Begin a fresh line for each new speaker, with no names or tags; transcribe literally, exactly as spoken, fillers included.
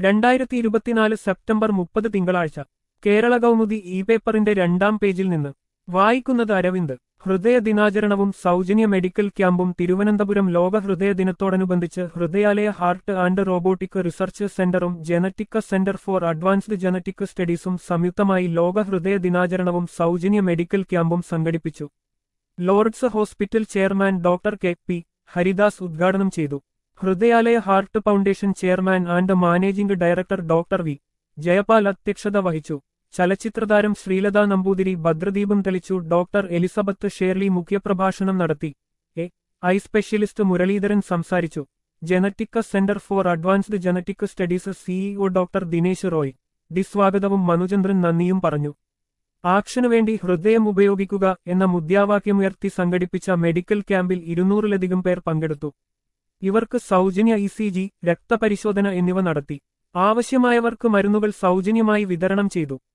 രണ്ടായിരത്തി ഇരുപത്തിനാല് സെപ്റ്റംബർ മുപ്പത് തിങ്കളാഴ്ച കേരള കൗമുദി ഇ പേപ്പറിന്റെ രണ്ടാം പേജിൽ നിന്ന് വായിക്കുന്നത് അരവിന്ദ്. ഹൃദയ ദിനാചരണവും സൗജന്യ മെഡിക്കൽ ക്യാമ്പും തിരുവനന്തപുരം ലോക ഹൃദയ ദിനത്തോടനുബന്ധിച്ച് Hridayalaya heart and robotic research സെന്ററും genetic centre for advanced genetic സ്റ്റഡീസും സംയുക്തമായി ലോക ഹൃദയ ദിനാചരണവും സൗജന്യ മെഡിക്കൽ ക്യാമ്പും സംഘടിപ്പിച്ചു. Lords hospital chairman doctor K P Haridas ഉദ്ഘാടനം ചെയ്തു. Hridayalaya heart foundation chairman and managing director doctor V Jayapal അധ്യക്ഷത വഹിച്ചു. ചലച്ചിത്രതാരം ശ്രീലത നമ്പൂതിരി ഭദ്രദീപം തെളിച്ചു. ഡോക്ടർ എലിസബത്ത് ഷേർലി മുഖ്യപ്രഭാഷണം നടത്തി. എ ഐ സ്പെഷ്യലിസ്റ്റ് മുരളീധരൻ സംസാരിച്ചു. Genetic centre for advanced genetic studies CEO doctor Dinesh Roy D സ്വാഗതവും മനുചന്ദ്രൻ നന്ദിയും പറഞ്ഞു. ആക്ഷനുവേണ്ടി ഹൃദയം ഉപയോഗിക്കുക എന്ന മുദ്രാവാക്യമുയർത്തി സംഘടിപ്പിച്ച മെഡിക്കൽ ക്യാമ്പിൽ ഇരുന്നൂറിലധികം പേർ പങ്കെടുത്തു. ഇവർക്ക് സൗജന്യ ഇ സി ജി, രക്തപരിശോധന എന്നിവ നടത്തി. ആവശ്യമായവർക്ക് മരുന്നുകൾ സൗജന്യമായി വിതരണം ചെയ്തു.